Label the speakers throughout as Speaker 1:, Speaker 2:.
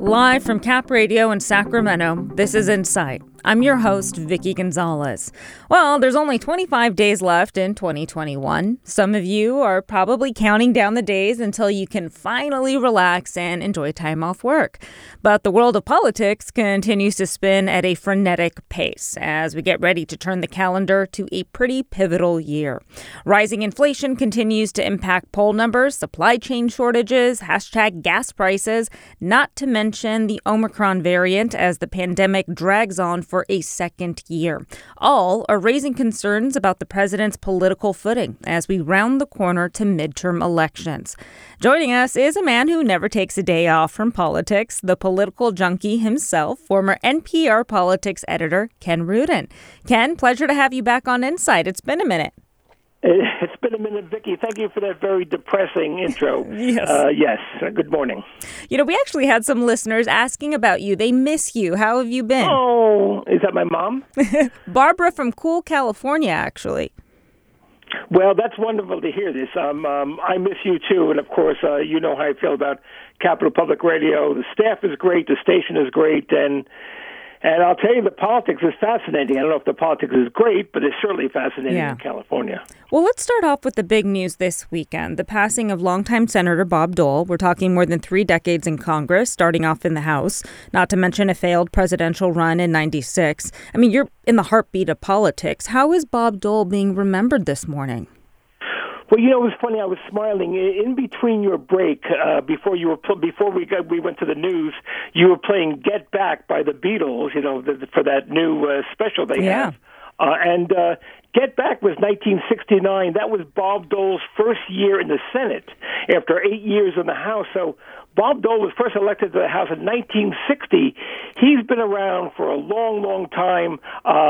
Speaker 1: Live from Cap Radio in Sacramento, this is Insight. I'm your host, Vicky Gonzalez. Well, there's only 25 days left in 2021. Some of you are probably counting down the days until you can finally relax and enjoy time off work. But the world of politics continues to spin at a frenetic pace as we get ready to turn the calendar to a pretty pivotal year. Rising inflation continues to impact poll numbers, supply chain shortages, hashtag gas prices, not to mention the Omicron variant as the pandemic drags on for a second year. All are raising concerns about the president's political footing as we round the corner to midterm elections. Joining us is a man who never takes a day off from politics, the political junkie himself, former NPR politics editor Ken Rudin. Ken, pleasure to have you back on Insight. It's been a minute.
Speaker 2: It's been a minute, Vicky. Thank you for that very depressing intro.
Speaker 1: Yes.
Speaker 2: Good morning.
Speaker 1: You know, we actually had some listeners asking about you. They miss you. How have you been?
Speaker 2: Oh, is that my mom?
Speaker 1: Barbara from Cool, California, actually.
Speaker 2: Well, that's wonderful to hear this. I miss you, too. And, of course, you know how I feel about Capital Public Radio. The staff is great. The station is great. And I'll tell you, the politics is fascinating. I don't know if the politics is great, but it's certainly fascinating in California.
Speaker 1: Well, let's start off with the big news this weekend, the passing of longtime Senator Bob Dole. We're talking more than 3 decades in Congress, starting off in the House, not to mention a failed presidential run in '96. I mean, you're in the heartbeat of politics. How is Bob Dole being remembered this morning?
Speaker 2: Well, you know, it was funny. I was smiling in between your break before we went to the news. You were playing "Get Back" by the Beatles, you know, for that new special they have. And "Get Back" was 1969. That was Bob Dole's first year in the Senate after 8 years in the House. So Bob Dole was first elected to the House in 1960. He's been around for a long, long time.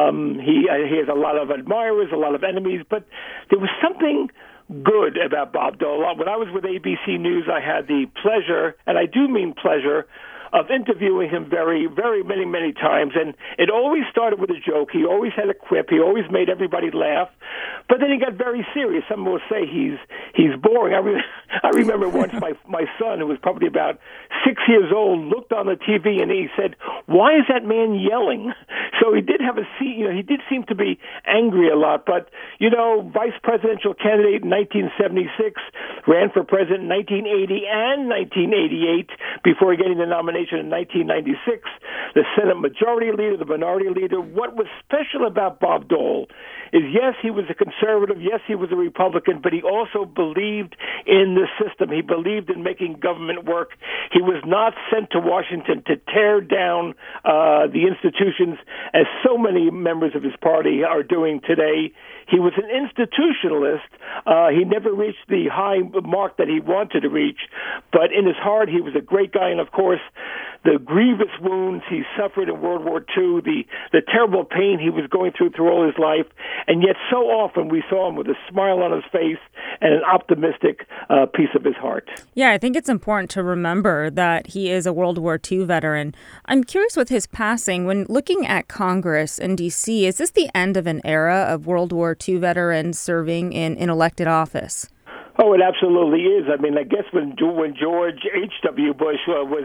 Speaker 2: He has a lot of admirers, a lot of enemies, but there was something good about Bob Dole. When I was with ABC News, I had the pleasure, and I do mean pleasure, of interviewing him very, very many times. And it always started with a joke. He always had a quip. He always made everybody laugh. But then he got very serious. Some will say he's boring. I remember once my son, who was probably about 6 years old, looked on the TV and he said, "Why is that man yelling?" So he did have he did seem to be angry a lot. But, you know, vice presidential candidate in 1976, ran for president in 1980 and 1988 before getting the nomination in 1996, the Senate Majority Leader, the Minority Leader. What was special about Bob Dole is, yes, he was a conservative, yes, he was a Republican, but he also believed in the system. He believed in making government work. He was not sent to Washington to tear down the institutions, as so many members of his party are doing today. He was an institutionalist. He never reached the high mark that he wanted to reach, but in his heart, he was a great guy. And, of course, the grievous wounds he suffered in World War II, the terrible pain he was going through all his life, and yet so often we saw him with a smile on his face and an optimistic piece of his heart.
Speaker 1: Yeah, I think it's important to remember that he is a World War II veteran. I'm curious with his passing, when looking at Congress in D.C., is this the end of an era of World War II veterans serving in elected office?
Speaker 2: Oh, it absolutely is. I mean, I guess when George H.W. Bush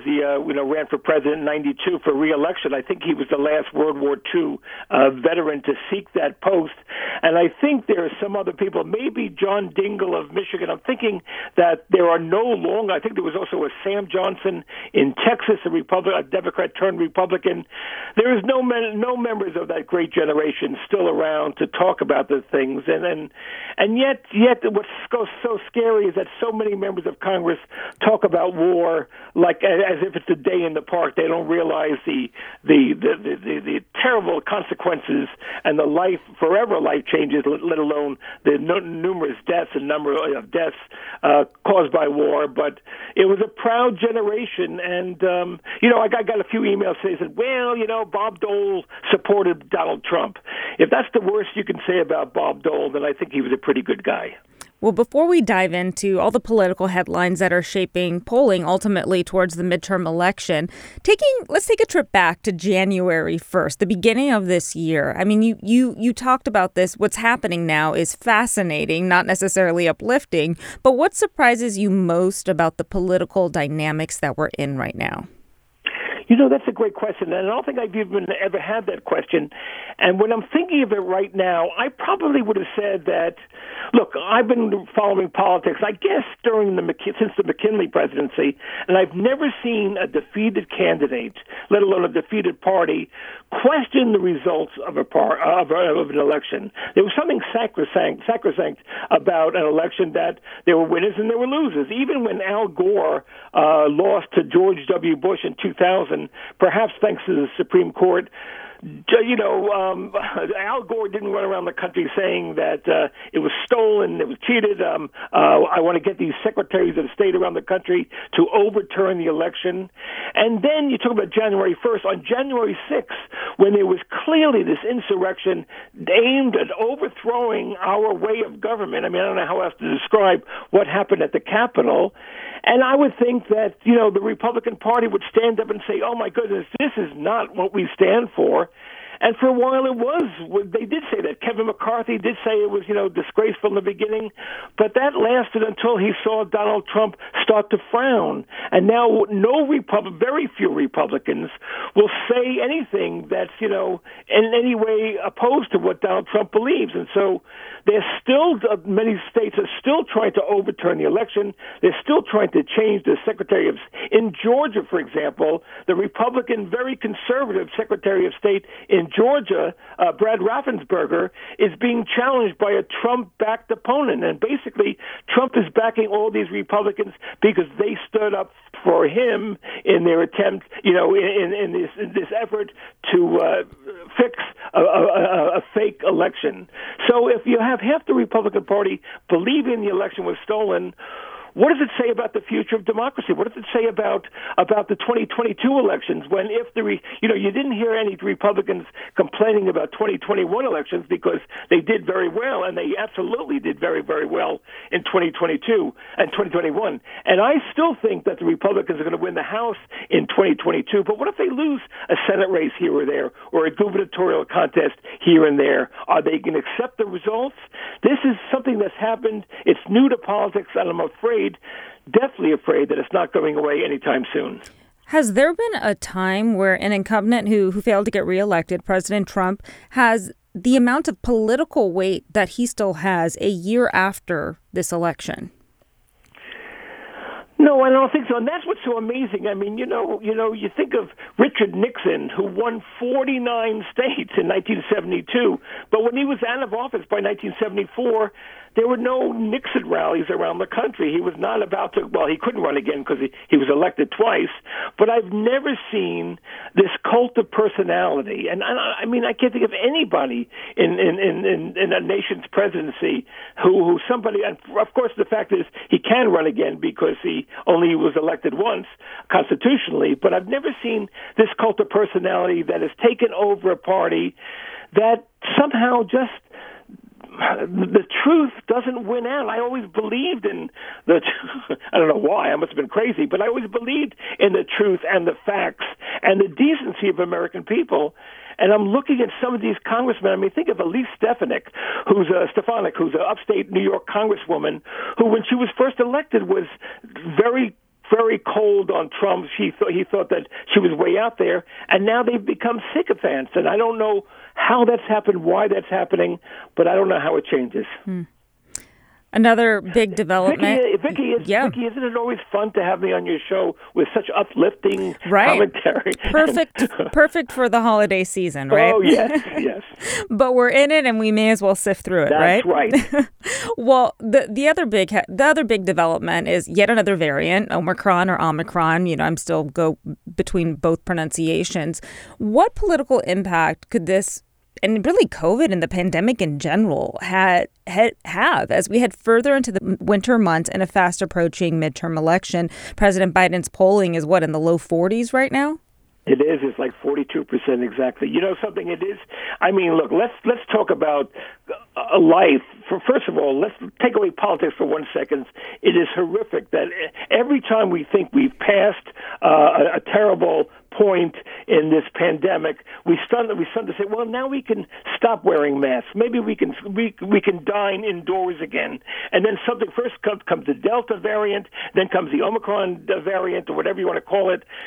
Speaker 2: ran for president in '92 for re-election, I think he was the last World War II veteran to seek that post. And I think there are some other people, maybe John Dingell of Michigan. I'm thinking that there are no longer. I think there was also a Sam Johnson in Texas, a Democrat turned Republican. There is no members of that great generation still around to talk about the things. And yet what's so scary is that so many members of Congress talk about war like as if it's a day in the park. They don't realize the terrible consequences and the forever life changes, let alone the numerous deaths and number of deaths caused by war. But it was a proud generation, and I got a few emails saying, well, Bob Dole supported Donald Trump. If that's the worst you can say about Bob Dole, then I think he was a pretty good guy.
Speaker 1: Well, before we dive into all the political headlines that are shaping polling ultimately towards the midterm election, let's take a trip back to January 1st, the beginning of this year. I mean, you talked about this. What's happening now is fascinating, not necessarily uplifting, but what surprises you most about the political dynamics that we're in right now?
Speaker 2: That's a great question, and I don't think I've even ever had that question. And when I'm thinking of it right now, I probably would have said that, look, I've been following politics, I guess, since the McKinley presidency, and I've never seen a defeated candidate, let alone a defeated party, question the results of an election. There was something sacrosanct about an election, that there were winners and there were losers. Even when Al Gore lost to George W. Bush in 2000, perhaps thanks to the Supreme Court, Al Gore didn't run around the country saying that it was stolen, it was cheated. I want to get these secretaries of state around the country to overturn the election. And then you talk about January 1st. On January 6th, when there was clearly this insurrection aimed at overthrowing our way of government, I don't know how else to describe what happened at the Capitol. And I would think that, the Republican Party would stand up and say, oh, my goodness, this is not what we stand for. And for a while it was. They did say that. Kevin McCarthy did say it was, disgraceful in the beginning. But that lasted until he saw Donald Trump start to frown. And now very few Republicans will say anything that's, in any way opposed to what Donald Trump believes. And so there's still, many states are still trying to overturn the election. They're still trying to change the Secretary of State. In Georgia, for example, the Republican, very conservative Secretary of State in Georgia, Brad Raffensperger, is being challenged by a Trump-backed opponent. And basically, Trump is backing all these Republicans because they stood up for him in their attempt, in this effort to fix a fake election. So if you have half the Republican Party believing the election was stolen, what does it say about the future of democracy? What does it say about the 2022 elections? When you didn't hear any Republicans complaining about 2021 elections because they did very well, and they absolutely did very, very well in 2022 and 2021. And I still think that the Republicans are going to win the House in 2022. But what if they lose a Senate race here or there, or a gubernatorial contest here and there? Are they going to accept the results? This is something that's happened. It's new to politics, and I'm definitely afraid that it's not going away anytime soon.
Speaker 1: Has there been a time where an incumbent who failed to get reelected, President Trump, has the amount of political weight that he still has a year after this election?
Speaker 2: No, I don't think so. And that's what's so amazing. You think of Richard Nixon, who won 49 states in 1972, but when he was out of office by 1974, there were no Nixon rallies around the country. He was not about to, he couldn't run again because he was elected twice, but I've never seen this cult of personality. And I can't think of anybody in a nation's presidency who somebody, and of course the fact is he can run again because he only was elected once constitutionally, but I've never seen this cult of personality that has taken over a party that somehow just the truth doesn't win out. I always believed in I don't know why, I must have been crazy, but I always believed in the truth and the facts and the decency of American people. And I'm looking at some of these congressmen. Think of Elise Stefanik, who's an upstate New York congresswoman, who, when she was first elected, was very, very cold on Trump. He thought that she was way out there, and now they've become sycophants. And I don't know how that's happened, why that's happening, but I don't know how it changes.
Speaker 1: Another big development.
Speaker 2: Vicki, isn't it always fun to have me on your show with such uplifting commentary?
Speaker 1: Perfect for the holiday season, right?
Speaker 2: Oh, yes.
Speaker 1: But we're in it, and we may as well sift through it,
Speaker 2: right? That's right.
Speaker 1: Well, the other big development is yet another variant, Omicron. I'm still go between both pronunciations. What political impact could this, and really COVID and the pandemic in general, have as we head further into the winter months and a fast approaching midterm election? President Biden's polling is in the low 40s right now?
Speaker 2: It is. It's like 42% exactly. You know something? It is. Look, let's talk about a life. First of all, let's take away politics for 1 second. It is horrific that every time we think we've passed a terrible point in this pandemic, we start to say, well, now we can stop wearing masks. Maybe we can dine indoors again. And then something first comes the Delta variant, then comes the Omicron variant, or whatever you want to call it.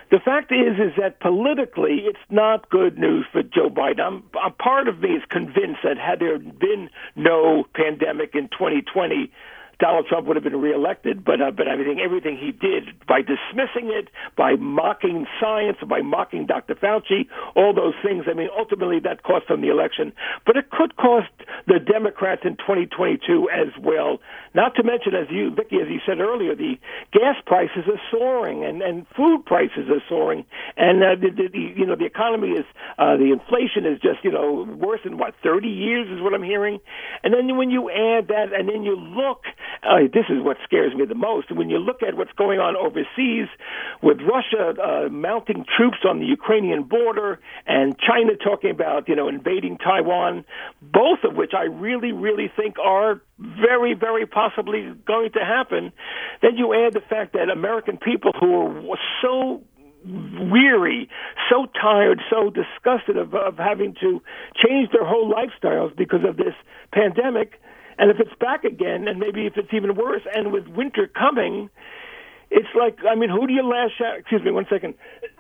Speaker 2: The fact is that politically, it's not good news for Joe Biden. A part of me is convinced that had there been no pandemic in 2020, Donald Trump would have been reelected, but I think everything he did by dismissing it, by mocking science, by mocking Dr. Fauci, all those things, I mean, ultimately that cost him the election. But it could cost the Democrats in 2022 as well. Not to mention, Vicki, as you said earlier, the gas prices are soaring and food prices are soaring, and the economy is the inflation is just worse than 30 years is what I'm hearing. And then when you add that, and then you look. This is what scares me the most. When you look at what's going on overseas with Russia mounting troops on the Ukrainian border and China talking about, invading Taiwan, both of which I really, really think are very, very possibly going to happen, then you add the fact that American people who are so weary, so tired, so disgusted of having to change their whole lifestyles because of this pandemic. And if it's back again, and maybe if it's even worse, and with winter coming, it's like, who do you lash out? Excuse me, one second.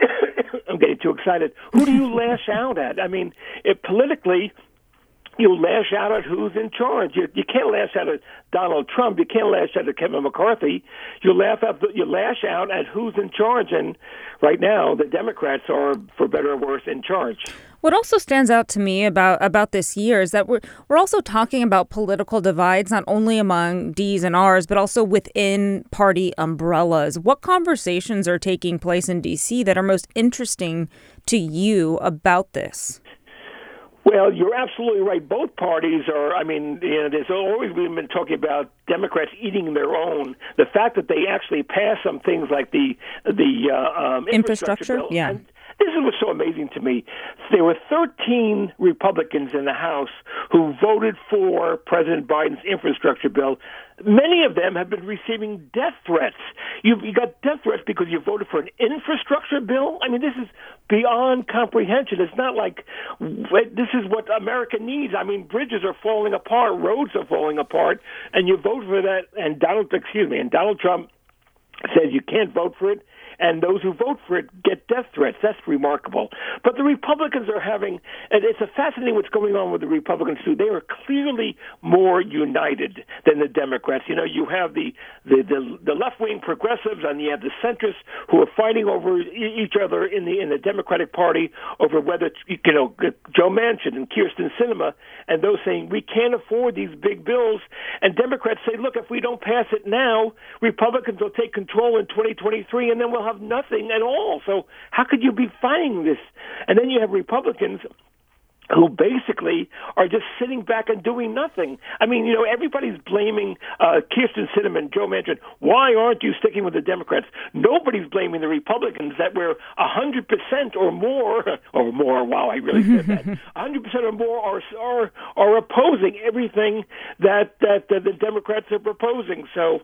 Speaker 2: I'm getting too excited. Who do you lash out at? If politically, you lash out at who's in charge. You can't lash out at Donald Trump. You can't lash out at Kevin McCarthy. You lash out at who's in charge. And right now, the Democrats are, for better or worse, in charge.
Speaker 1: What also stands out to me about this year is that we're also talking about political divides, not only among D's and R's, but also within party umbrellas. What conversations are taking place in D.C. that are most interesting to you about this?
Speaker 2: Well, you're absolutely right. Both parties are, there's always been talking about Democrats eating their own. The fact that they actually passed some things like the infrastructure bill.
Speaker 1: Yeah.
Speaker 2: And this is what's so amazing to me. There were 13 Republicans in the House who voted for President Biden's infrastructure bill. Many of them have been receiving death threats. You got death threats because you voted for an infrastructure bill? This is beyond comprehension. It's not like this is what America needs. Bridges are falling apart, roads are falling apart, and you vote for that, and Donald Trump says you can't vote for it, and those who vote for it get death threats. That's remarkable. But the Republicans are having, and it's fascinating what's going on with the Republicans, too. They are clearly more united than the Democrats. You have the left-wing progressives, and you have the centrists who are fighting over each other in the Democratic Party over whether, Joe Manchin and Kyrsten Sinema, and those saying, we can't afford these big bills. And Democrats say, look, if we don't pass it now, Republicans will take control in 2023, and then we'll have nothing at all. So how could you be fighting this? And then you have Republicans who basically are just sitting back and doing nothing. Everybody's blaming Kyrsten Sinema and Joe Manchin. Why aren't you sticking with the Democrats? Nobody's blaming the Republicans that we're 100% or more, wow, I really said that, 100% or more are opposing everything that the Democrats are proposing. So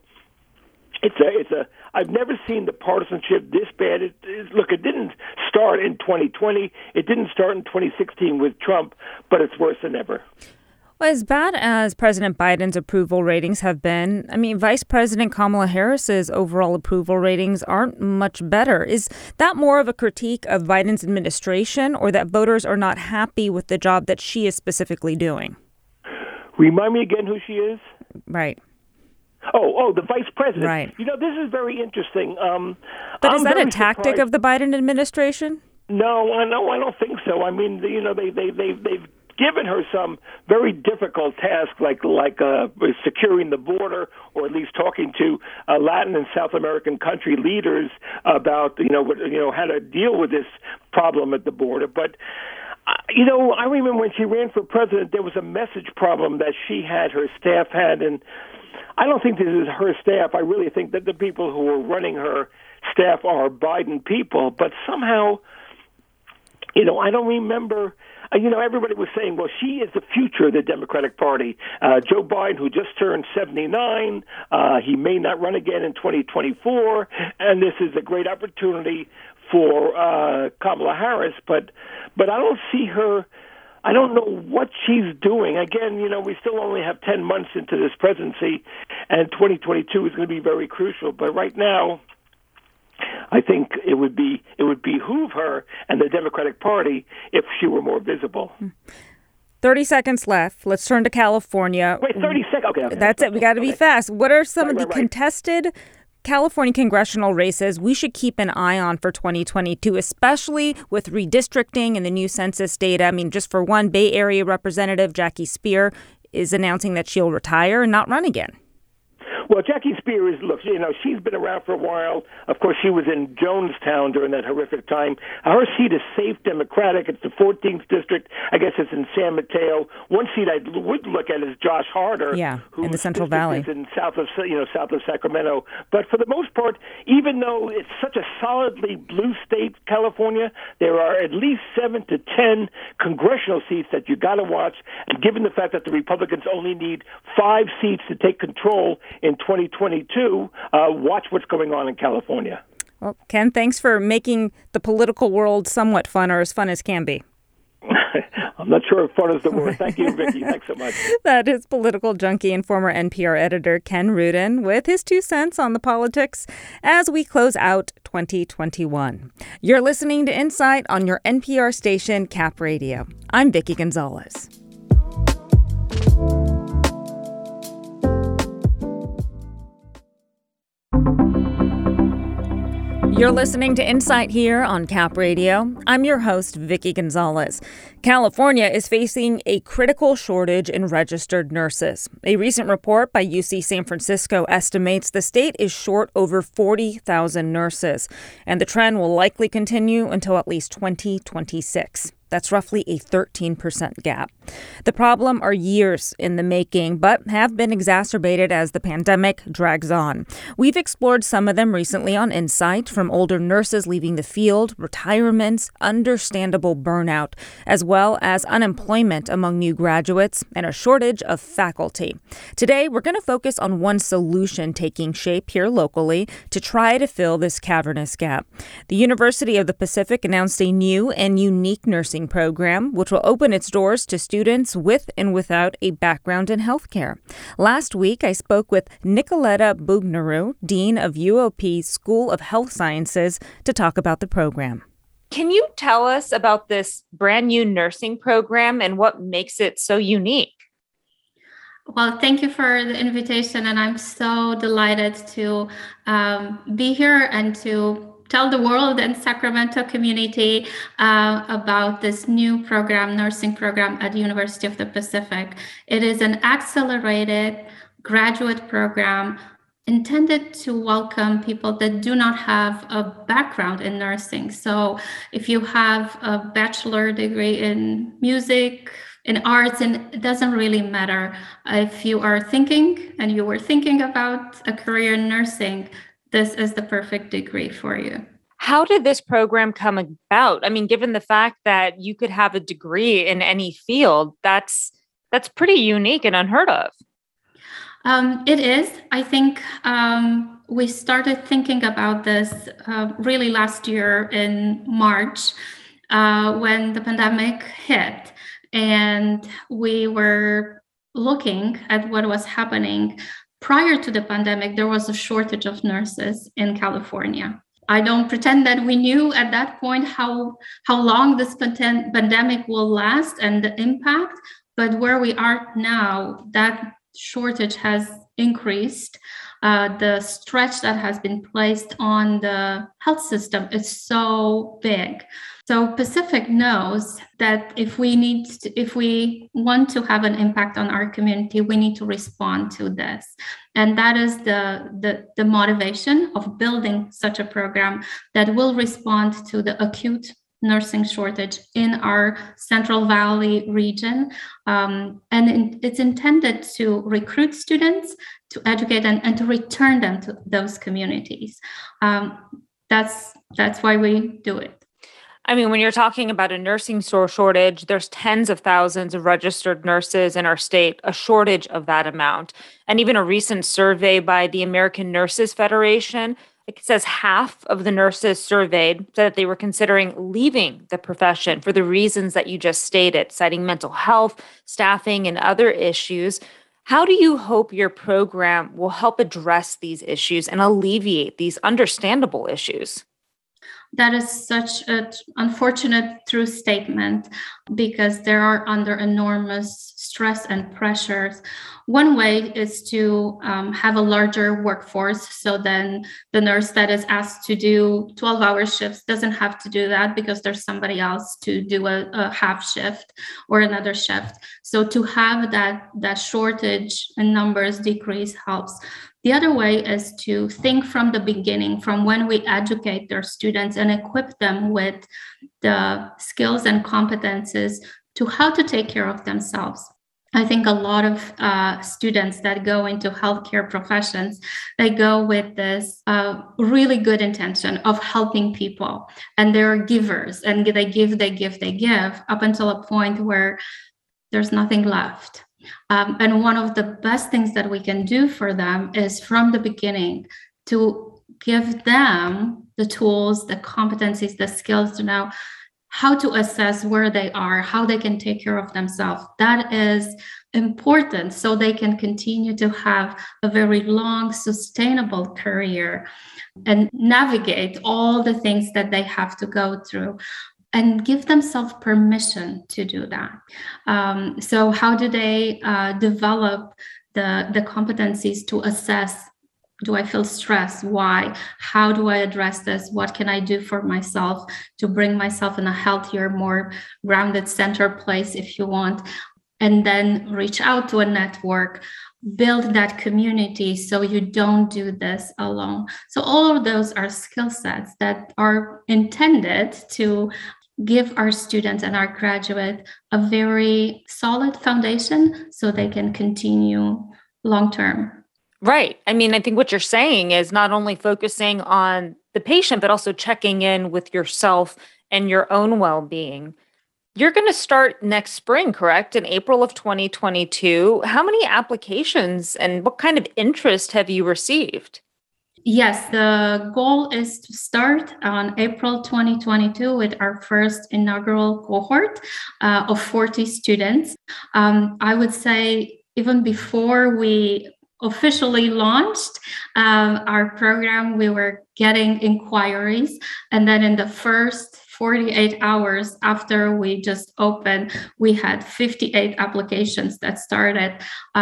Speaker 2: I've never seen the partisanship this bad. It didn't start in 2020. It didn't start in 2016 with Trump, but it's worse than ever.
Speaker 1: Well, as bad as President Biden's approval ratings have been, Vice President Kamala Harris's overall approval ratings aren't much better. Is that more of a critique of Biden's administration, or that voters are not happy with the job that she is specifically doing?
Speaker 2: Remind me again who she is?
Speaker 1: Right.
Speaker 2: Oh, the vice president.
Speaker 1: Right.
Speaker 2: This is very interesting.
Speaker 1: But is that a tactic of the Biden administration?
Speaker 2: No, I don't think so. They've given her some very difficult tasks, like securing the border, or at least talking to Latin and South American country leaders about how to deal with this problem at the border. But I remember when she ran for president, there was a message problem that her staff had, and I don't think this is her staff. I really think that the people who are running her staff are Biden people. But somehow, I don't remember. Everybody was saying, well, she is the future of the Democratic Party. Joe Biden, who just turned 79, he may not run again in 2024, and this is a great opportunity for Kamala Harris. But I don't see her. I don't know what she's doing. Again, we still only have 10 months into this presidency, and 2022 is going to be very crucial. But right now, I think it would behoove her and the Democratic Party if she were more visible.
Speaker 1: 30 seconds left. Let's turn to California.
Speaker 2: Wait, 30 seconds? Okay.
Speaker 1: That's it. We got to be fast. What are some of the contested California congressional races we should keep an eye on for 2022, especially with redistricting and the new census data? I mean, just for one, Bay Area Representative Jackie Speier is announcing that she'll retire and not run again.
Speaker 2: Well, Jackie Speier she's been around for a while. Of course, she was in Jonestown during that horrific time. Her seat is safe Democratic. It's the 14th district. I guess it's in San Mateo. One seat I would look at is Josh Harder,
Speaker 1: who in the Central Valley,
Speaker 2: is in south of Sacramento. But for the most part, even though it's such a solidly blue state, California, there are at least 7 to 10 congressional seats that you got to watch. And given the fact that the Republicans only need 5 seats to take control in 2022, watch what's going on in California.
Speaker 1: Well, Ken, thanks for making the political world somewhat fun, or as fun as can be.
Speaker 2: I'm not sure if fun is the word. Thank you, Vicki. Thanks so much.
Speaker 1: That is political junkie and former NPR editor Ken Rudin with his 2 cents on the politics as we close out 2021. You're listening to Insight on your NPR station, Cap Radio. I'm Vicki Gonzalez. You're listening to Insight here on Cap Radio. I'm your host, Vicki Gonzalez. California is facing a critical shortage in registered nurses. A recent report by UC San Francisco estimates the state is short over 40,000 nurses, and the trend will likely continue until at least 2026. That's roughly a 13% gap. The problem are years in the making, but have been exacerbated as the pandemic drags on. We've explored some of them recently on Insight, from older nurses leaving the field, retirements, understandable burnout, as well as unemployment among new graduates and a shortage of faculty. Today, we're going to focus on one solution taking shape here locally to try to fill this cavernous gap. The University of the Pacific announced a new and unique nursing program, which will open its doors to students with and without a background in healthcare. Last week, I spoke with Nicoletta Bugnaru, Dean of UOP School of Health Sciences, to talk about the program. Can you tell us about this brand new nursing program and what makes it so unique?
Speaker 3: Well, thank you for the invitation, and I'm so delighted to be here and to tell the world and Sacramento community about this new program, nursing program at University of the Pacific. It is an accelerated graduate program intended to welcome people that do not have a background in nursing. So if you have a bachelor degree in music, in arts, and it doesn't really matter. If you are thinking and you were thinking about a career in nursing, this is the perfect degree for you.
Speaker 1: How did this program come about? I mean, given the fact that you could have a degree in any field, that's pretty unique and unheard of.
Speaker 3: It is. I think we started thinking about this really last year in March when the pandemic hit, and we were looking at what was happening. Prior to the pandemic, there was a shortage of nurses in California. I don't pretend that we knew at that point how long this pandemic will last and the impact, but where we are now, that shortage has increased. The stretch that has been placed on the health system is so big. So Pacific knows that if we want to have an impact on our community, we need to respond to this. And that is the motivation of building such a program that will respond to the acute nursing shortage in our Central Valley region. It's intended to recruit students, to educate and to return them to those communities. That's why we do it.
Speaker 1: I mean, when you're talking about a nursing shortage, there's tens of thousands of registered nurses in our state, a shortage of that amount. And even a recent survey by the American Nurses Federation, it says half of the nurses surveyed said that they were considering leaving the profession for the reasons that you just stated, citing mental health, staffing, and other issues. How do you hope your program will help address these issues and alleviate these understandable issues?
Speaker 3: That is such an unfortunate true statement because they are under enormous stress and pressures. One way is to have a larger workforce. So then the nurse that is asked to do 12-hour shifts doesn't have to do that because there's somebody else to do a half shift or another shift. So to have that shortage in numbers decrease helps. The other way is to think from the beginning, from when we educate their students and equip them with the skills and competences to how to take care of themselves. I think a lot of students that go into healthcare professions, they go with this really good intention of helping people, and they're givers, and they give up until a point where there's nothing left. And one of the best things that we can do for them is from the beginning to give them the tools, the competencies, the skills to know how to assess where they are, how they can take care of themselves. That is important so they can continue to have a very long, sustainable career and navigate all the things that they have to go through, and give themselves permission to do that. So how do they develop the competencies to assess, do I feel stress? Why? How do I address this? What can I do for myself to bring myself in a healthier, more grounded center place, if you want? And then reach out to a network, build that community so you don't do this alone. So all of those are skill sets that are intended to give our students and our graduate a very solid foundation so they can continue long term.
Speaker 1: Right. I mean, I think what you're saying is not only focusing on the patient, but also checking in with yourself and your own well-being. You're going to start next spring, correct? In April of 2022. How many applications and what kind of interest have you received?
Speaker 3: Yes, the goal is to start on April 2022 with our first inaugural cohort of 40 students. I would say even before we officially launched our program, we were getting inquiries. And then in the first 48 hours after we just opened, we had 58 applications that started.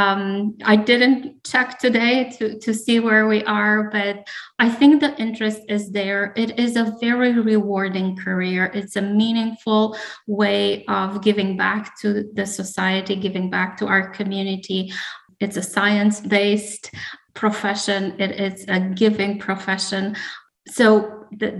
Speaker 3: I didn't check today to see where we are, but I think the interest is there. It is a very rewarding career. It's a meaningful way of giving back to the society, giving back to our community. It's a science-based profession. It is a giving profession. So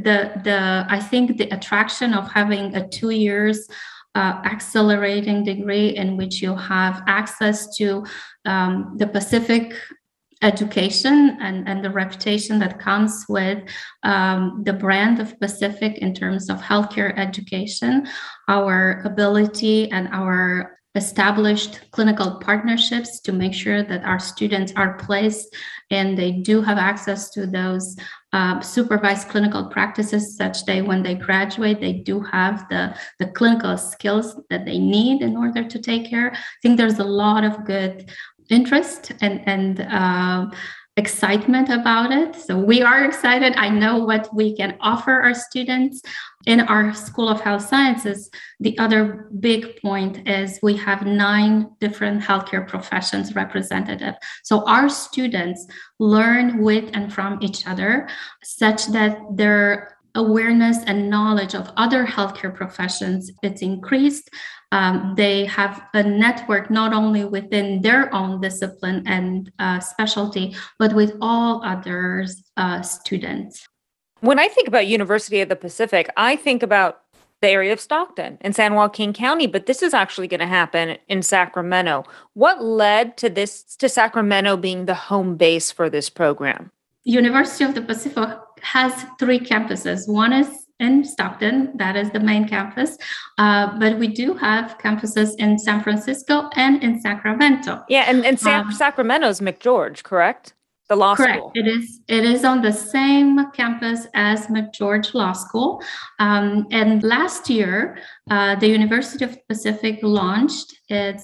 Speaker 3: I think the attraction of having a 2 years accelerating degree in which you have access to the Pacific education and the reputation that comes with the brand of Pacific in terms of healthcare education, our ability and our established clinical partnerships to make sure that our students are placed and they do have access to those supervised clinical practices such that when they graduate, they do have the clinical skills that they need in order to take care. I think there's a lot of good interest and excitement about it. So we are excited. I know what we can offer our students in our School of Health Sciences. The other big point is we have 9 different healthcare professions represented. So our students learn with and from each other such that their awareness and knowledge of other healthcare professions, it's increased. They have a network not only within their own discipline and specialty, but with all others students.
Speaker 1: When I think about University of the Pacific, I think about the area of Stockton in San Joaquin County, but this is actually going to happen in Sacramento. What led to Sacramento being the home base for this program?
Speaker 3: University of the Pacific has 3 campuses. One is in Stockton, that is the main campus, but we do have campuses in San Francisco and in Sacramento.
Speaker 1: Yeah, and Sacramento's McGeorge, correct? The law school.
Speaker 3: Correct. It is on the same campus as McGeorge Law School. And last year, the University of the Pacific launched its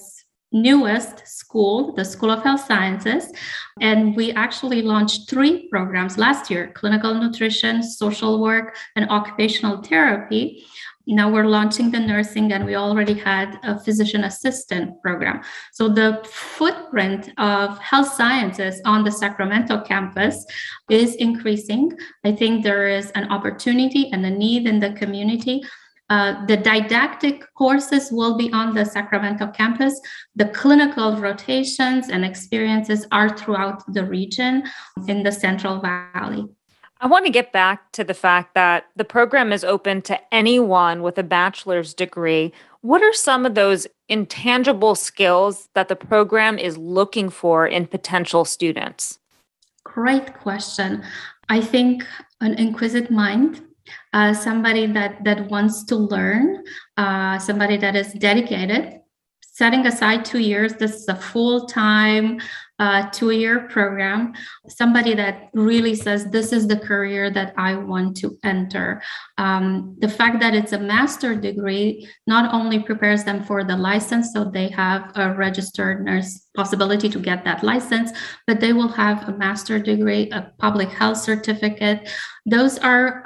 Speaker 3: newest school, the School of Health Sciences. And we actually launched 3 programs last year: clinical nutrition, social work, and occupational therapy. Now we're launching the nursing, and we already had a physician assistant program. So the footprint of health sciences on the Sacramento campus is increasing. I think there is an opportunity and a need in the community. The didactic courses will be on the Sacramento campus. The clinical rotations and experiences are throughout the region in the Central Valley.
Speaker 1: I want to get back to the fact that the program is open to anyone with a bachelor's degree. What are some of those intangible skills that the program is looking for in potential students?
Speaker 3: Great question. I think an inquisitive mind, somebody that wants to learn, somebody that is dedicated, setting aside 2 years. This is a full-time 2-year program. Somebody that really says, this is the career that I want to enter. The fact that it's a master's degree not only prepares them for the license, so they have a registered nurse possibility to get that license, but they will have a master's degree, a public health certificate. Those are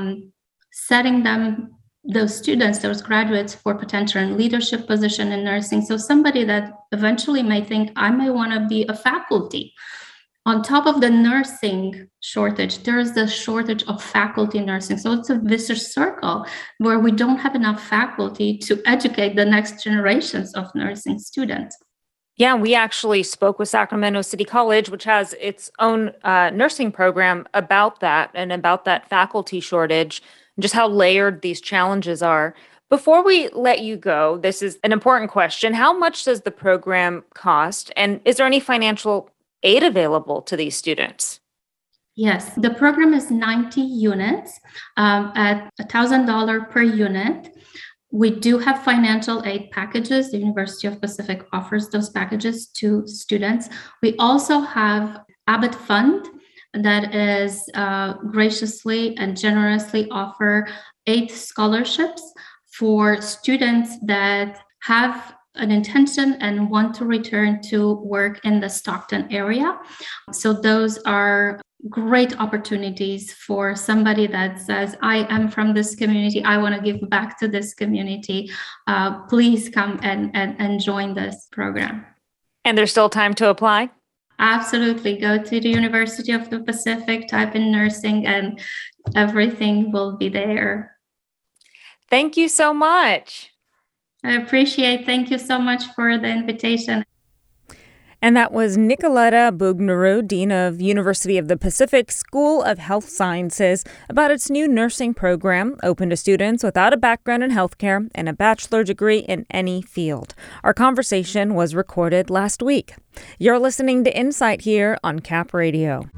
Speaker 3: setting them, those students, those graduates, for potential in leadership position in nursing. So somebody that eventually may think, I may want to be a faculty. On top of the nursing shortage, there is the shortage of faculty nursing. So it's a vicious circle where we don't have enough faculty to educate the next generations of nursing students.
Speaker 1: Yeah, we actually spoke with Sacramento City College, which has its own nursing program, about that and about that faculty shortage, just how layered these challenges are. Before we let you go, this is an important question. How much does the program cost? And is there any financial aid available to these students?
Speaker 3: Yes, the program is 90 units at $1,000 per unit. We do have financial aid packages. The University of Pacific offers those packages to students. We also have Abbott Fund that is graciously and generously offer 8 scholarships for students that have an intention and want to return to work in the Stockton area. So those are great opportunities for somebody that says, I am from this community, I want to give back to this community. Please come and join this program.
Speaker 1: And there's still time to apply?
Speaker 3: Absolutely. Go to the University of the Pacific, type in nursing, and everything will be there.
Speaker 1: Thank you so much.
Speaker 3: I appreciate. Thank you so much for the invitation.
Speaker 1: And that was Nicoletta Bugnaru, Dean of University of the Pacific School of Health Sciences, about its new nursing program open to students without a background in healthcare and a bachelor degree in any field. Our conversation was recorded last week. You're listening to Insight here on Cap Radio.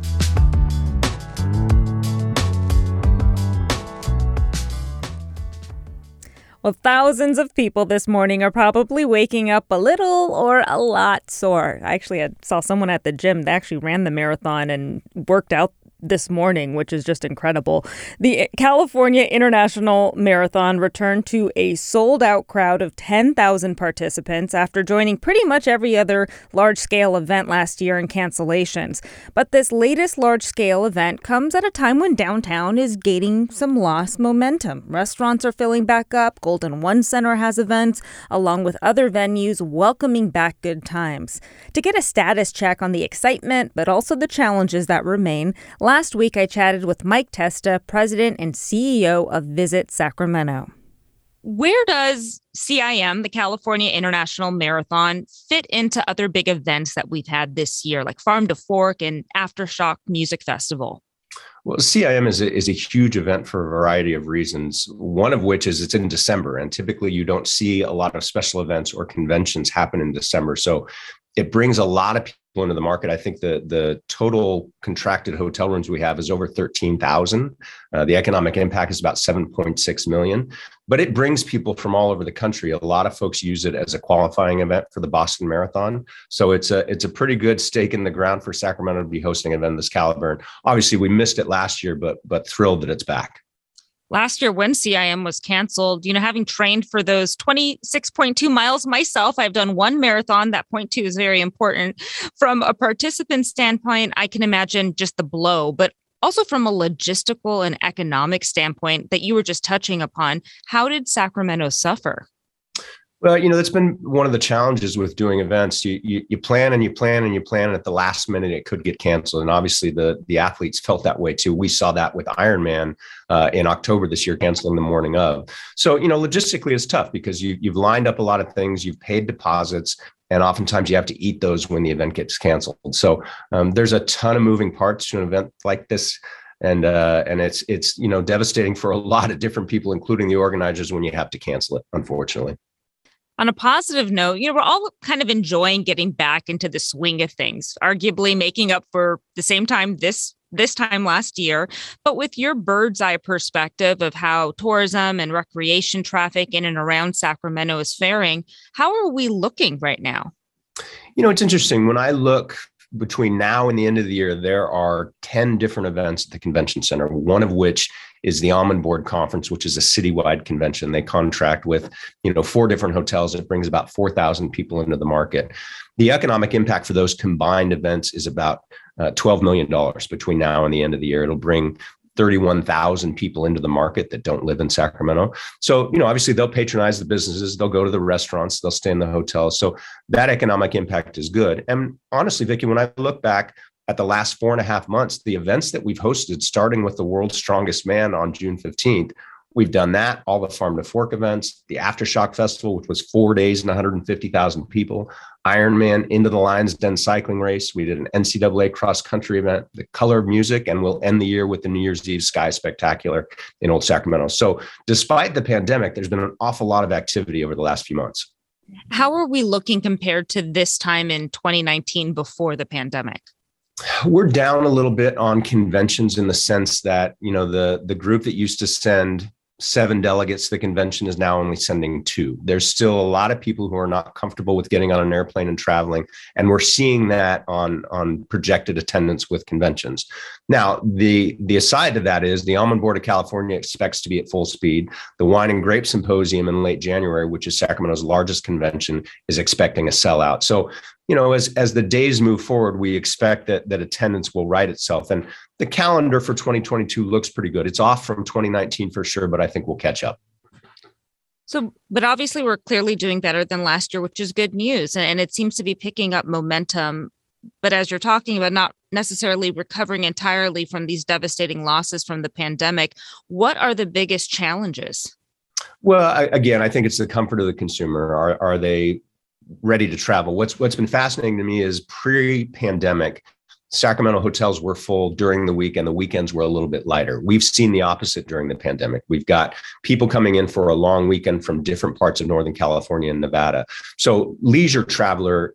Speaker 1: Well, thousands of people this morning are probably waking up a little or a lot sore. I saw someone at the gym that actually ran the marathon and worked out this morning, which is just incredible. The California International Marathon returned to a sold-out crowd of 10,000 participants after joining pretty much every other large-scale event last year in cancellations. But this latest large-scale event comes at a time when downtown is gaining some lost momentum. Restaurants are filling back up. Golden One Center has events, along with other venues welcoming back good times. To get a status check on the excitement, but also the challenges that remain, last week, I chatted with Mike Testa, president and CEO of Visit Sacramento. Where does CIM, the California International Marathon, fit into other big events that we've had this year, like Farm to Fork and Aftershock Music Festival?
Speaker 4: Well, CIM is a huge event for a variety of reasons, one of which is it's in December, and typically you don't see a lot of special events or conventions happen in December. So it brings a lot of people into the market. I think the total contracted hotel rooms we have is over 13,000. The economic impact is about 7.6 million, but it brings people from all over the country. A lot of folks use it as a qualifying event for the Boston Marathon. So it's a pretty good stake in the ground for Sacramento to be hosting an event of this caliber. And obviously we missed it last year, but thrilled that it's back.
Speaker 1: Last year, when CIM was canceled, having trained for those 26.2 miles myself, I've done one marathon. That point two is very important. From a participant standpoint, I can imagine just the blow, but also from a logistical and economic standpoint that you were just touching upon, how did Sacramento suffer?
Speaker 4: Well, that's been one of the challenges with doing events. You plan and you plan and you plan, and at the last minute it could get canceled. And obviously the athletes felt that way too. We saw that with Ironman in October this year, canceling the morning of. So, logistically it's tough because you've lined up a lot of things, you've paid deposits, and oftentimes you have to eat those when the event gets canceled. So there's a ton of moving parts to an event like this. And it's devastating for a lot of different people, including the organizers, when you have to cancel it, unfortunately.
Speaker 1: On a positive note, we're all kind of enjoying getting back into the swing of things, arguably making up for the same time this time last year. But with your bird's eye perspective of how tourism and recreation traffic in and around Sacramento is faring, how are we looking right now?
Speaker 4: It's interesting. When I look between now and the end of the year, there are 10 different events at the convention center, one of which is the Almond Board Conference, which is a citywide convention. They contract with, 4 different hotels. It brings about 4,000 people into the market. The economic impact for those combined events is about $12 million between now and the end of the year. It'll bring 31,000 people into the market that don't live in Sacramento. So, obviously they'll patronize the businesses, they'll go to the restaurants, they'll stay in the hotels. So that economic impact is good. And honestly, Vicki, when I look back at the last 4.5 months, the events that we've hosted, starting with the World's Strongest Man on June 15th, we've done that, all the Farm to Fork events, the Aftershock Festival, which was 4 days and 150,000 people, Ironman Into the Lions Den cycling race. We did an NCAA cross country event, the Color of Music, and we'll end the year with the New Year's Eve Sky Spectacular in Old Sacramento. So despite the pandemic, there's been an awful lot of activity over the last few months.
Speaker 1: How are we looking compared to this time in 2019 before the pandemic?
Speaker 4: We're down a little bit on conventions in the sense that, the group that used to send 7 delegates to the convention is now only sending 2. There's still a lot of people who are not comfortable with getting on an airplane and traveling. And we're seeing that on projected attendance with conventions. Now, the aside to that is the Almond Board of California expects to be at full speed. The Wine and Grape Symposium in late January, which is Sacramento's largest convention, is expecting a sellout. So, as the days move forward, we expect that attendance will right itself. And the calendar for 2022 looks pretty good. It's off from 2019 for sure, but I think we'll catch up.
Speaker 1: So, but obviously we're clearly doing better than last year, which is good news. And it seems to be picking up momentum. But as you're talking about, not necessarily recovering entirely from these devastating losses from the pandemic, what are the biggest challenges?
Speaker 4: Well, I think it's the comfort of the consumer. Are they ready to travel? What's been fascinating to me is pre-pandemic, Sacramento hotels were full during the week and the weekends were a little bit lighter. We've seen the opposite during the pandemic. We've got people coming in for a long weekend from different parts of Northern California and Nevada. So leisure travel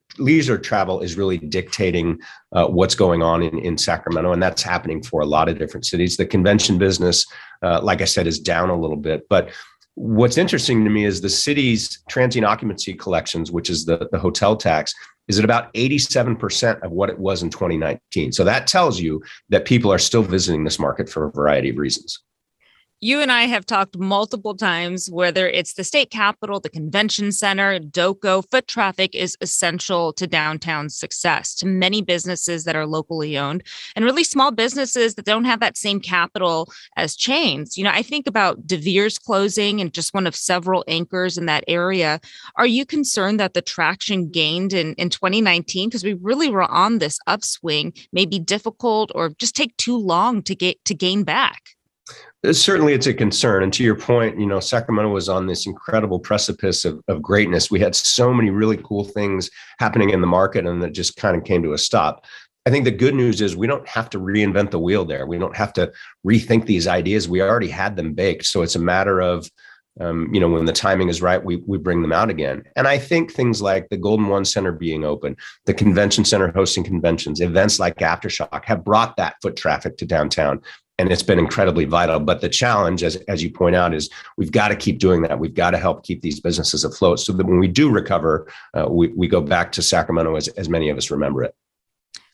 Speaker 4: is really dictating what's going on in Sacramento. And that's happening for a lot of different cities. The convention business, like I said, is down a little bit. But what's interesting to me is the city's transient occupancy collections, which is the hotel tax, is at about 87% of what it was in 2019. So that tells you that people are still visiting this market for a variety of reasons.
Speaker 1: You and I have talked multiple times, whether it's the state capitol, the convention center, DOCO, foot traffic is essential to downtown success, to many businesses that are locally owned and really small businesses that don't have that same capital as chains. I think about De Vere's closing and just one of several anchors in that area. Are you concerned that the traction gained in 2019, because we really were on this upswing, may be difficult or just take too long to gain back?
Speaker 4: Certainly, it's a concern. And to your point, Sacramento was on this incredible precipice of greatness. We had so many really cool things happening in the market, and that just kind of came to a stop. I think the good news is we don't have to reinvent the wheel there. We don't have to rethink these ideas. We already had them baked. So it's a matter of, when the timing is right, we bring them out again. And I think things like the Golden One Center being open, the convention center hosting conventions, events like Aftershock have brought that foot traffic to downtown. And it's been incredibly vital. But the challenge, as you point out, is we've got to keep doing that. We've got to help keep these businesses afloat so that when we do recover, we go back to Sacramento as many of us remember it.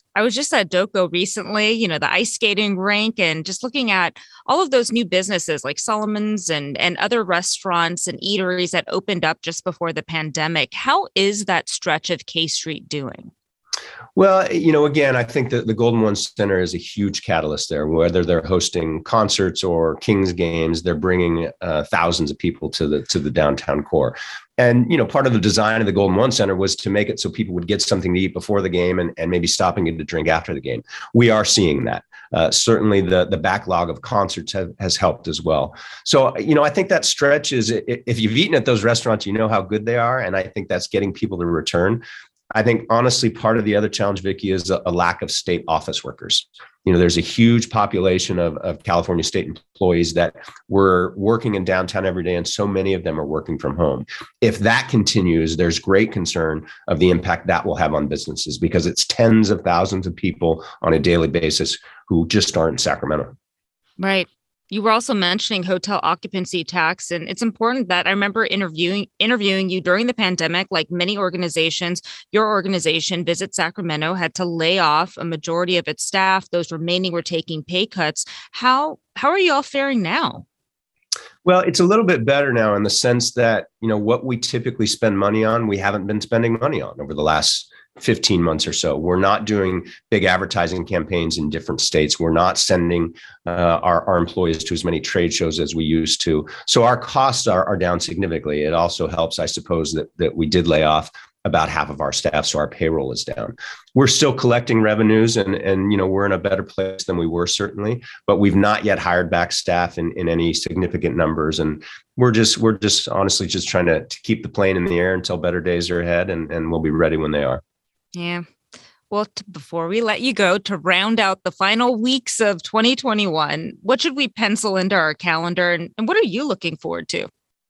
Speaker 1: I was just at Doko recently, the ice skating rink, and just looking at all of those new businesses like Solomon's and other restaurants and eateries that opened up just before the pandemic. How is that stretch of K Street doing?
Speaker 4: Well, again, I think that the Golden One Center is a huge catalyst there. Whether they're hosting concerts or Kings games, they're bringing thousands of people to the downtown core. And, part of the design of the Golden One Center was to make it so people would get something to eat before the game and maybe stopping to drink after the game. We are seeing that. Certainly the backlog of concerts has helped as well. So, I think that stretch is, if you've eaten at those restaurants, you know how good they are. And I think that's getting people to return. I think, honestly, part of the other challenge, Vicki, is a lack of state office workers. There's a huge population of California state employees that were working in downtown every day, and so many of them are working from home. If that continues, there's great concern of the impact that will have on businesses, because it's tens of thousands of people on a daily basis who just aren't in Sacramento.
Speaker 1: Right. You were also mentioning hotel occupancy tax, and it's important that I remember interviewing you during the pandemic. Like many organizations, your organization, Visit Sacramento, had to lay off a majority of its staff. Those remaining were taking pay cuts. How are you all faring now?
Speaker 4: Well, it's a little bit better now in the sense that, what we typically spend money on, we haven't been spending money on over the last 15 months or so. We're not doing big advertising campaigns in different states. We're not sending our employees to as many trade shows as we used to. So our costs are down significantly. It also helps, I suppose, that we did lay off about half of our staff, so our payroll is down. We're still collecting revenues, and we're in a better place than we were, certainly, but we've not yet hired back staff in any significant numbers. And we're just honestly just trying to keep the plane in the air until better days are ahead, and we'll be ready when they are.
Speaker 1: Yeah. Well, before we let you go, to round out the final weeks of 2021, what should we pencil into our calendar, and what are you looking forward to?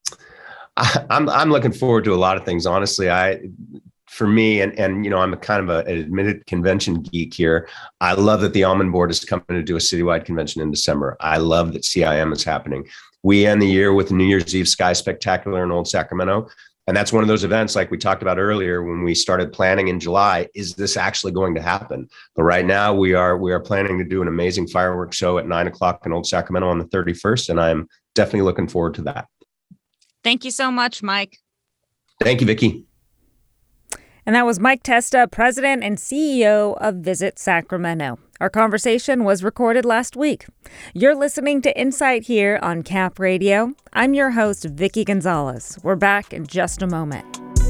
Speaker 4: I'm looking forward to a lot of things, honestly. For me, and I'm a kind of an admitted convention geek here. I love that the Almond Board is coming to do a citywide convention in December. I love that CIM is happening. We end the year with the New Year's Eve Sky Spectacular in Old Sacramento. And that's one of those events, like we talked about earlier, when we started planning in July, is this actually going to happen? But right now we are planning to do an amazing fireworks show at 9:00 in Old Sacramento on the 31st. And I'm definitely looking forward to that.
Speaker 1: Thank you so much, Mike.
Speaker 4: Thank you, Vicki.
Speaker 1: And that was Mike Testa, President and CEO of Visit Sacramento. Our conversation was recorded last week. You're listening to Insight here on Cap Radio. I'm your host, Vicki Gonzalez. We're back in just a moment.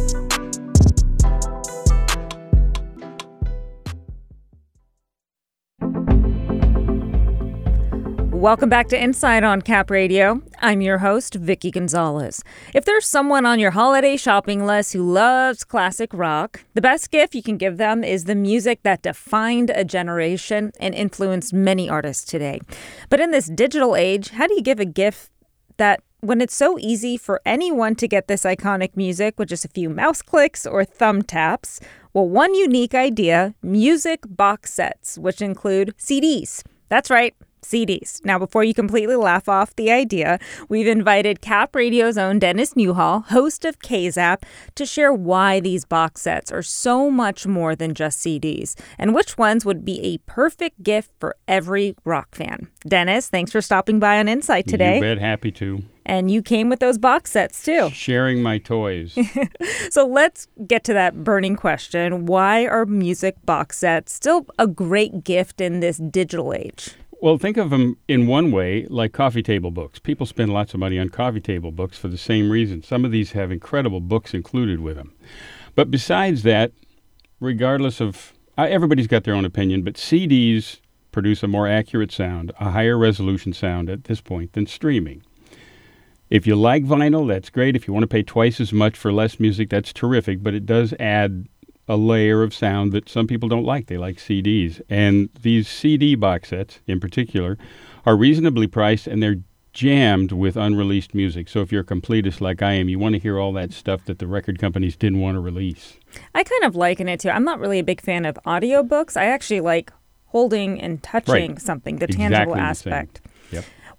Speaker 1: Welcome back to Insight on Cap Radio. I'm your host, Vicki Gonzalez. If there's someone on your holiday shopping list who loves classic rock, the best gift you can give them is the music that defined a generation and influenced many artists today. But in this digital age, how do you give a gift that, when it's so easy for anyone to get this iconic music with just a few mouse clicks or thumb taps? Well, one unique idea, music box sets, which include CDs. That's right. CDs. Now, before you completely laugh off the idea, we've invited Cap Radio's own Dennis Newhall, host of KZAP, to share why these box sets are so much more than just CDs and which ones would be a perfect gift for every rock fan. Dennis, thanks for stopping by on Insight today.
Speaker 5: You bet, happy to.
Speaker 1: And you came with those box sets, too.
Speaker 5: Sharing my toys.
Speaker 1: So let's get to that burning question. Why are music box sets still a great gift in this digital age?
Speaker 5: Well, think of them in one way like coffee table books. People spend lots of money on coffee table books for the same reason. Some of these have incredible books included with them. But besides that, regardless of, everybody's got their own opinion, but CDs produce a more accurate sound, a higher resolution sound at this point than streaming. If you like vinyl, that's great. If you want to pay twice as much for less music, that's terrific, but it does add a layer of sound that some people don't like. They like CDs. And these CD box sets, in particular, are reasonably priced, and they're jammed with unreleased music. So if you're a completist like I am, you want to hear all that stuff that the record companies didn't want to release.
Speaker 1: I kind of liken it to, I'm not really a big fan of audiobooks. I actually like holding and touching something, the tangible aspect.
Speaker 5: Yep.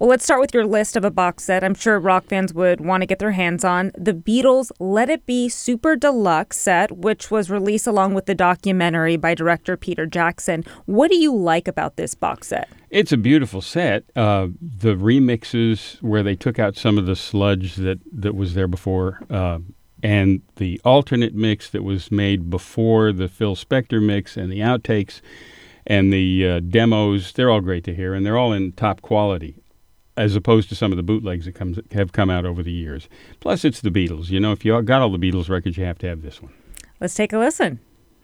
Speaker 1: Well, let's start with your list of a box set I'm sure rock fans would want to get their hands on. The Beatles' Let It Be Super Deluxe set, which was released along with the documentary by director Peter Jackson. What do you like about this box set?
Speaker 5: It's a beautiful set. The remixes where they took out some of the sludge that was there before, and the alternate mix that was made before the Phil Spector mix, and the outtakes and the demos, they're all great to hear, and they're all in top quality, as opposed to some of the bootlegs that have come out over the years. Plus, it's the Beatles. You know, if you got all the Beatles records, you have to have this one.
Speaker 1: Let's take a listen.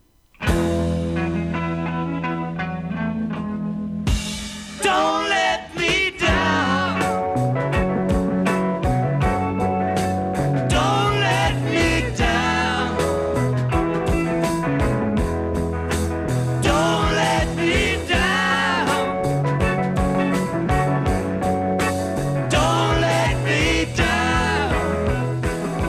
Speaker 6: Don't let me down. Don't let me down. Don't let me down. Don't let me down.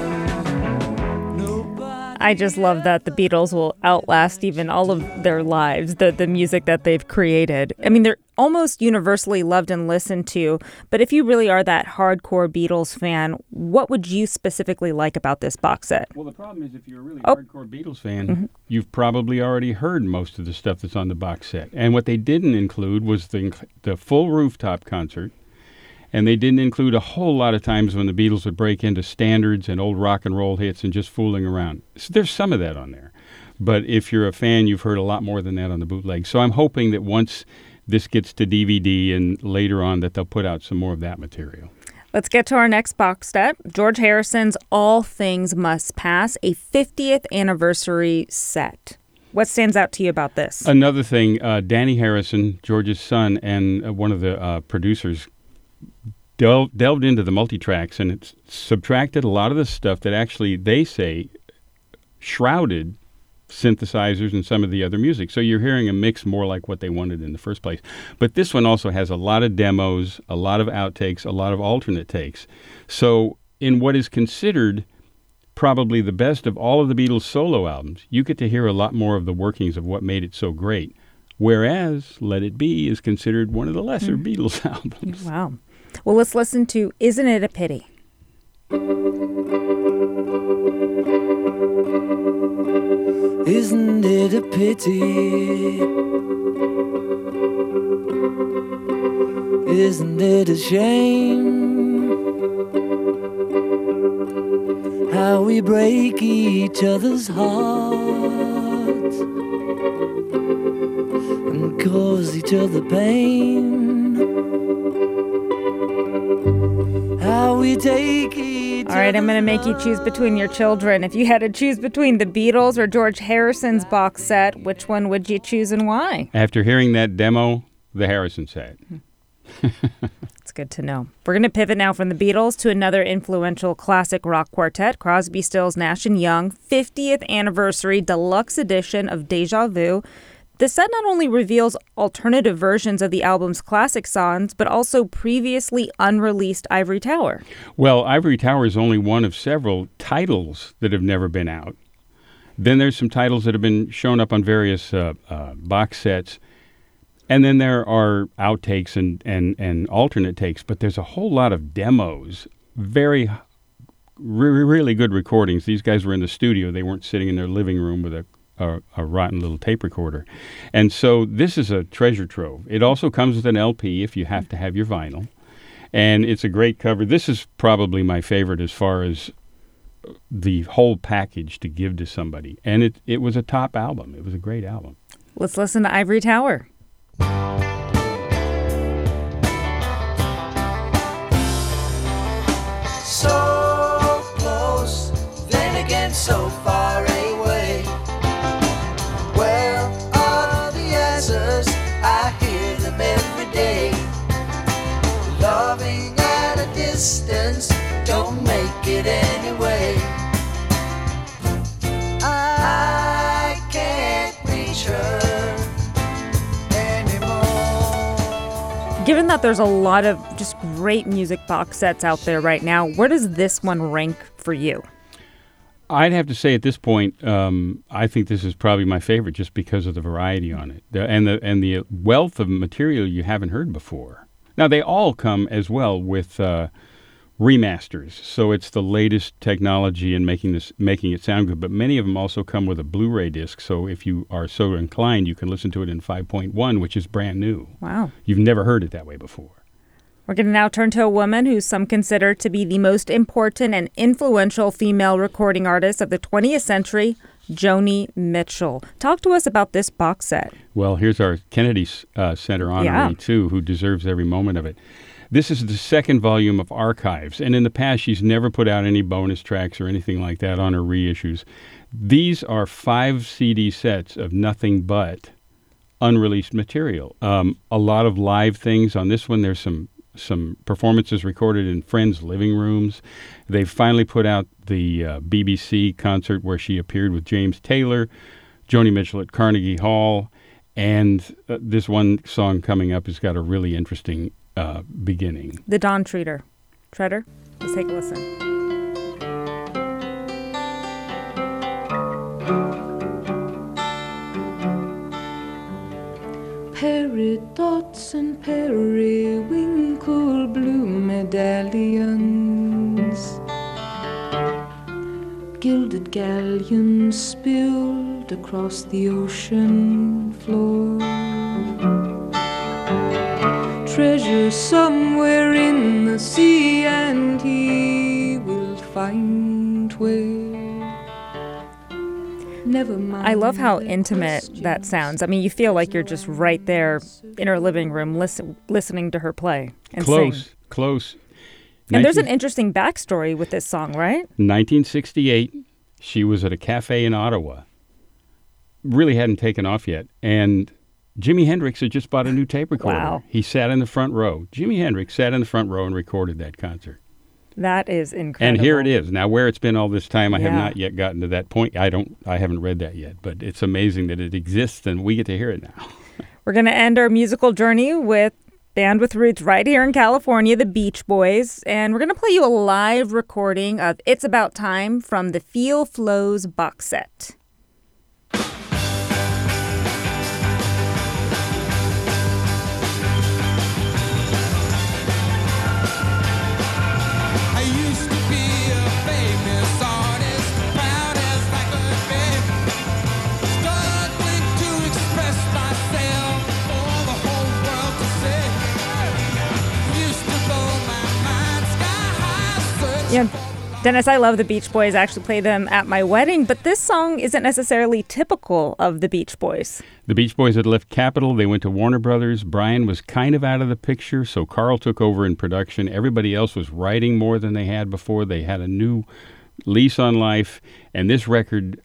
Speaker 6: Nobody.
Speaker 1: I just love that the Beatles will outlast even all of their lives, the music that they've created. I mean, they're almost universally loved and listened to, but if you really are that hardcore Beatles fan, what would you specifically like about this box set?
Speaker 5: Well, the problem is if you're a really hardcore Beatles fan, you've probably already heard most of the stuff that's on the box set. And what they didn't include was the full rooftop concert, and they didn't include a whole lot of times when the Beatles would break into standards and old rock and roll hits and just fooling around. So there's some of that on there. But if you're a fan, you've heard a lot more than that on the bootleg. So I'm hoping that once this gets to DVD and later on that they'll put out some more of that material.
Speaker 1: Let's get to our next box set. George Harrison's All Things Must Pass, a 50th anniversary set. What stands out to you about this?
Speaker 5: Another thing, Danny Harrison, George's son, and one of the producers delved into the multitracks, and it's subtracted a lot of the stuff that actually, they say, shrouded synthesizers and some of the other music. So you're hearing a mix more like what they wanted in the first place. But this one also has a lot of demos, a lot of outtakes, a lot of alternate takes. So in what is considered probably the best of all of the Beatles solo albums, you get to hear a lot more of the workings of what made it so great. Whereas Let It Be is considered one of the lesser Beatles albums.
Speaker 1: Wow. Well, let's listen to Isn't It a Pity?
Speaker 6: Isn't it a pity? Isn't it a shame how we break each other's hearts and cause each other pain? How we take each
Speaker 1: All right, I'm going to make you choose between your children. If you had to choose between the Beatles or George Harrison's box set, which one would you choose and why?
Speaker 5: After hearing that demo, the Harrison set.
Speaker 1: It's good to know. We're going to pivot now from the Beatles to another influential classic rock quartet, Crosby, Stills, Nash & Young, 50th anniversary deluxe edition of Deja Vu. The set not only reveals alternative versions of the album's classic songs, but also previously unreleased Ivory Tower.
Speaker 5: Well, Ivory Tower is only one of several titles that have never been out. Then there's some titles that have been shown up on various box sets. And then there are outtakes and alternate takes, but there's a whole lot of demos, really good recordings. These guys were in the studio. They weren't sitting in their living room with a rotten little tape recorder. And so this is a treasure trove. It also comes with an LP if you have to have your vinyl. And it's a great cover. This is probably my favorite as far as the whole package to give to somebody. And it was a top album. It was a great album.
Speaker 1: Let's listen to Ivory Tower.
Speaker 6: so close, then again so far away. Where are the answers? I hear them every day. Loving at a distance, don't make it anyway. I can't reach her anymore.
Speaker 1: Given that there's a lot of just great music box sets out there right now, where does this one rank for you?
Speaker 5: I'd have to say at this point, I think this is probably my favorite just because of the variety on it and the wealth of material you haven't heard before. Now, they all come as well with remasters, so it's the latest technology in making it sound good. But many of them also come with a Blu-ray disc, so if you are so inclined, you can listen to it in 5.1, which is brand new.
Speaker 1: Wow.
Speaker 5: You've never heard it that way before.
Speaker 1: We're going to now turn to a woman who some consider to be the most important and influential female recording artist of the 20th century, Joni Mitchell. Talk to us about this box set.
Speaker 5: Well, here's our Kennedy Center honoree, too, who deserves every moment of it. This is the second volume of Archives, and in the past, she's never put out any bonus tracks or anything like that on her reissues. These are 5 CD sets of nothing but unreleased material. A lot of live things on this one. There's some performances recorded in friends' living rooms. They've finally put out the BBC concert where she appeared with James Taylor, Joni Mitchell at Carnegie Hall, and this one song coming up has got a really interesting beginning.
Speaker 1: The Dawn Treader. Treader? Let's take a listen.
Speaker 7: Peridots and periwinkle blue medallions, gilded galleons spilled across the ocean floor. Treasure somewhere in the sea, and he will find where. Never mind.
Speaker 1: I love how intimate that sounds. I mean, you feel like you're just right there in her living room listening to her play and sing.
Speaker 5: Close.
Speaker 1: And there's an interesting backstory with this song, right?
Speaker 5: 1968, she was at a cafe in Ottawa. Really hadn't taken off yet, and Jimi Hendrix had just bought a new tape recorder.
Speaker 1: Wow.
Speaker 5: He sat in the front row. Jimi Hendrix sat in the front row and recorded that concert.
Speaker 1: That is incredible.
Speaker 5: And here it is. Now, where it's been all this time, I have not yet gotten to that point. I haven't read that yet, but it's amazing that it exists and we get to hear it now.
Speaker 1: We're going to end our musical journey with band with roots right here in California, the Beach Boys, and we're going to play you a live recording of It's About Time from the Feel Flows box set. Yeah, Dennis, I love the Beach Boys. I actually played them at my wedding, but this song isn't necessarily typical of the Beach Boys.
Speaker 5: The Beach Boys had left Capitol. They went to Warner Brothers. Brian was kind of out of the picture, so Carl took over in production. Everybody else was writing more than they had before. They had a new lease on life, and this record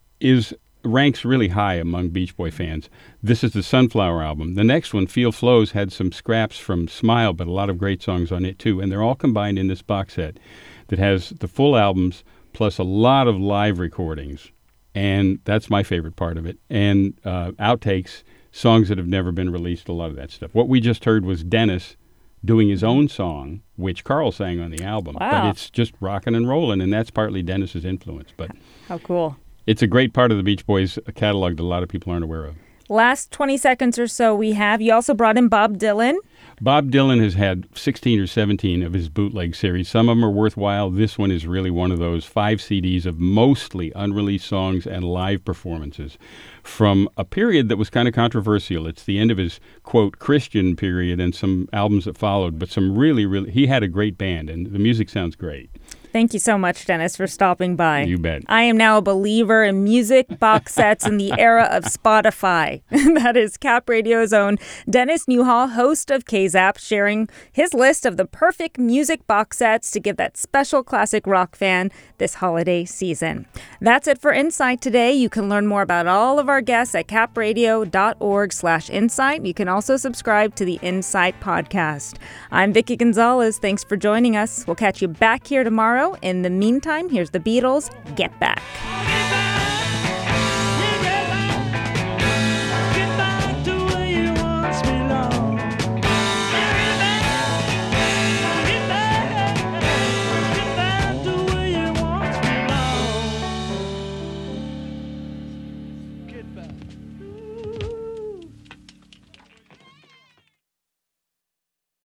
Speaker 5: ranks really high among Beach Boy fans. This is the Sunflower album. The next one, Feel Flows, had some scraps from Smile, but a lot of great songs on it too, and they're all combined in this box set that has the full albums plus a lot of live recordings, and that's my favorite part of it, and outtakes, songs that have never been released, a lot of that stuff. What we just heard was Dennis doing his own song, which Carl sang on the album.
Speaker 1: Wow.
Speaker 5: But it's just rocking and rolling, and that's partly Dennis's influence. But
Speaker 1: how cool.
Speaker 5: It's a great part of the Beach Boys catalog that a lot of people aren't aware of.
Speaker 1: Last 20 seconds or so we have. You also brought in Bob Dylan.
Speaker 5: Bob Dylan has had 16 or 17 of his bootleg series. Some of them are worthwhile. This one is really one of those 5 CDs of mostly unreleased songs and live performances from a period that was kind of controversial. It's the end of his, quote, Christian period and some albums that followed, but some really, he had a great band, and the music sounds great.
Speaker 1: Thank you so much, Dennis, for stopping by.
Speaker 5: You bet.
Speaker 1: I am now a believer in music box sets in the era of Spotify. That is Cap Radio's own Dennis Newhall, host of KZAP, sharing his list of the perfect music box sets to give that special classic rock fan this holiday season. That's it for Insight today. You can learn more about all of our guests at capradio.org/insight. You can also subscribe to the Insight podcast. I'm Vicki Gonzalez. Thanks for joining us. We'll catch you back here tomorrow. In the meantime, here's the Beatles, Get Back.